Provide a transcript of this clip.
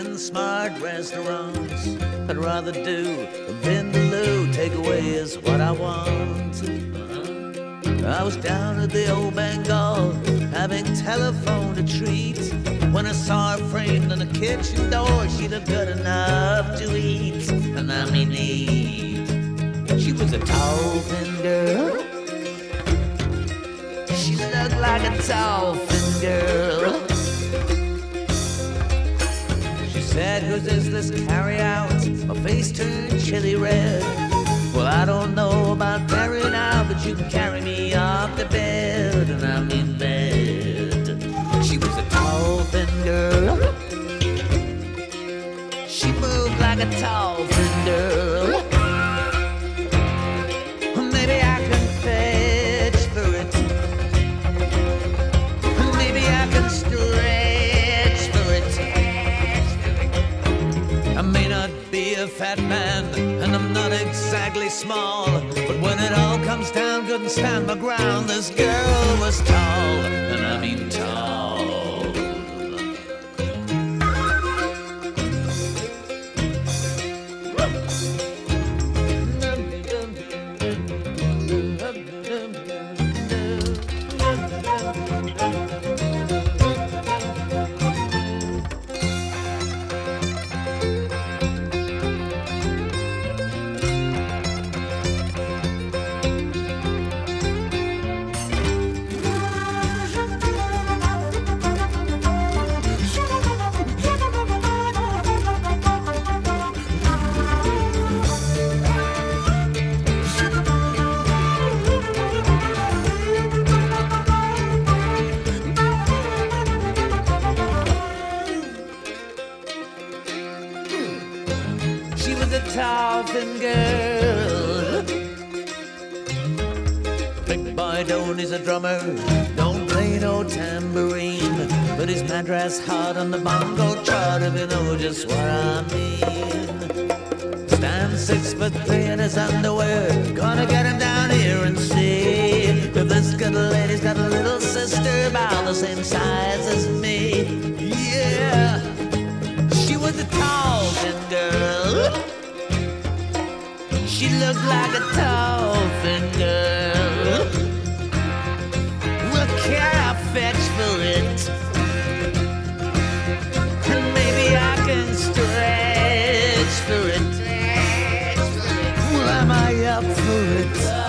in smart restaurants. I'd rather do Vindaloo, takeaway is what I want. I was down at the old Bengal, having telephoned a treat, when I saw her framed on the kitchen door. She looked good enough to eat, and I mean eat. She was a tall, thin girl. She looked like a tall, thin girl. She said, "Whose is this carry-out?" My face turned chilly red. "Well, I don't know about carrying out, but you can carry me off the bed," and I mean bed. She was a tall, thin girl. She moved like a tall, thin girl. Maybe I can fetch for it. Maybe I can stretch for it. I may not be a fat man, and I'm not exactly small, but when it all comes down, couldn't stand my ground. This girl was tall, and I mean tall. She was a tall, thin girl. Big boy Don is a drummer, don't play no tambourine, but his madras hard on the bongo chart, if you know just what I mean. Stands 6'3" in his underwear, gonna get him down here and see if this good lady's got a little sister about the same size as me. Yeah, she was a tall, thin girl. She looked like a tall, thin girl. Well, can I fetch for it? And maybe I can stretch for it. Well, am I up for it?